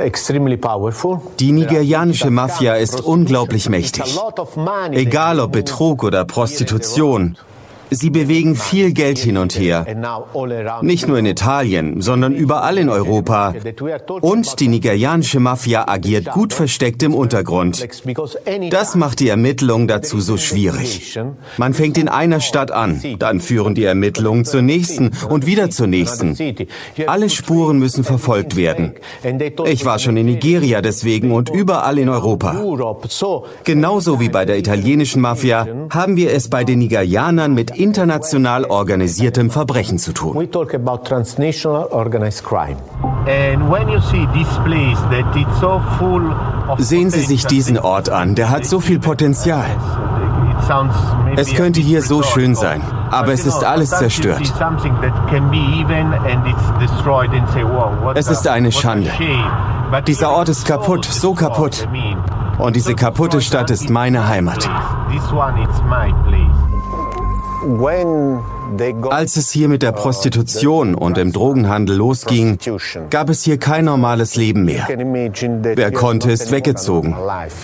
Die nigerianische Mafia ist unglaublich mächtig. Egal ob Betrug oder Prostitution. Sie bewegen viel Geld hin und her. Nicht nur in Italien, sondern überall in Europa. Und die nigerianische Mafia agiert gut versteckt im Untergrund. Das macht die Ermittlungen dazu so schwierig. Man fängt in einer Stadt an, dann führen die Ermittlungen zur nächsten und wieder zur nächsten. Alle Spuren müssen verfolgt werden. Ich war schon in Nigeria deswegen und überall in Europa. Genauso wie bei der italienischen Mafia haben wir es bei den Nigerianern mit international organisiertem Verbrechen zu tun. Sehen Sie sich diesen Ort an, der hat so viel Potenzial. Es könnte hier so schön sein, aber es ist alles zerstört. Es ist eine Schande. Dieser Ort ist kaputt, so kaputt. Und diese kaputte Stadt ist meine Heimat. Als es hier mit der Prostitution und dem Drogenhandel losging, gab es hier kein normales Leben mehr. Wer konnte, ist weggezogen.